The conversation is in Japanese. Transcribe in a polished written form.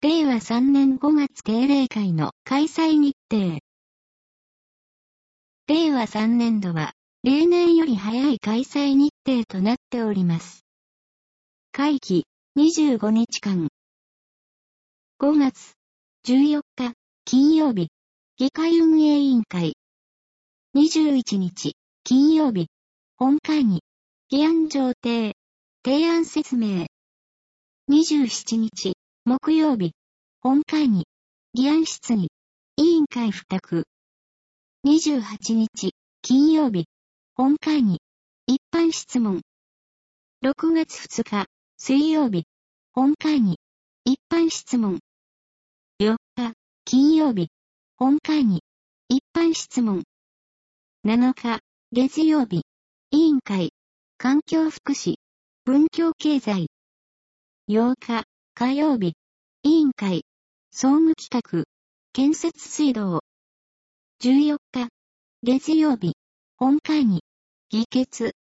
令和3年5月定例会の開催日程。令和3年度は、例年より早い開催日程となっております。会期、25日間。5月、14日、金曜日、議会運営委員会。21日、金曜日、本会議、議案上呈、提案説明。27日、木曜日、本会議、議案質疑、委員会付託。28日、金曜日、本会議、一般質問。6月2日、水曜日、本会議、一般質問。4日、金曜日、本会議、一般質問。7日、月曜日、委員会、環境福祉、文教経済。8日、火曜日、委員会、総務企画、建設水道。14日、月曜日、本会議、議決。